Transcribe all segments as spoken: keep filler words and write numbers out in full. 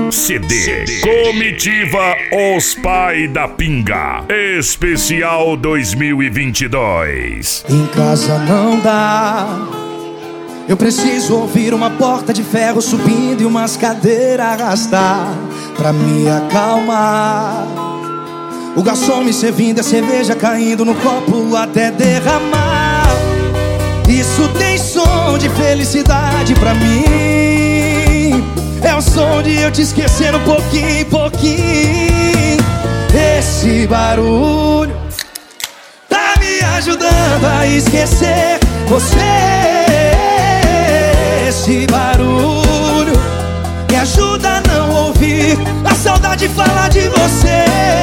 C D Comitiva Os Pai da Pinga Especial dois mil e vinte e dois. Em casa não dá, eu preciso ouvir uma porta de ferro subindo e umas cadeiras arrastar pra me acalmar. O garçom me servindo, a cerveja caindo no copo até derramar. Isso tem som de felicidade pra mim. É o som de eu te esquecendo pouquinho, pouquinho. Esse barulho tá me ajudando a esquecer você. Esse barulho me ajuda a não ouvir a saudade falar de você.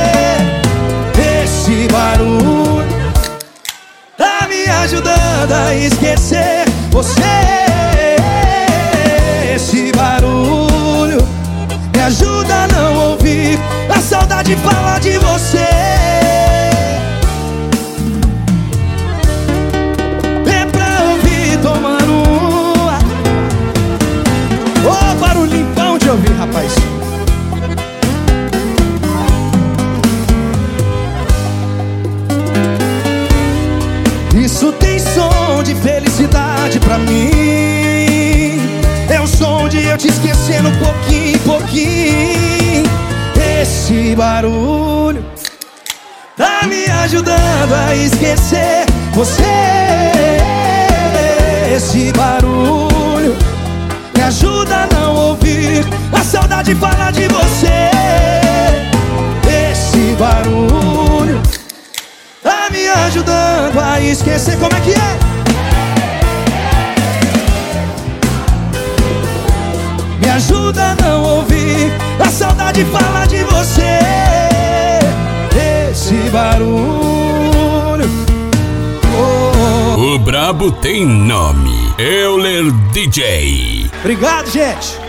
Esse barulho tá me ajudando a esquecer você. Esse barulho me ajuda a não ouvir a saudade falar de você. É pra ouvir tomando uma. Ô, barulhinho bom de ouvir, rapaz. Isso tem som de felicidade pra mim. É o som de eu te esquecendo pouquinho, pouquinho. Esse barulho tá me ajudando a esquecer você. Esse barulho me ajuda a não ouvir a saudade falar de você. Esse barulho tá me ajudando a esquecer. Como é que é? Me ajuda a não ouvir a saudade falar de você. Esse barulho. Oh. O brabo tem nome, Euler D J. Obrigado, gente.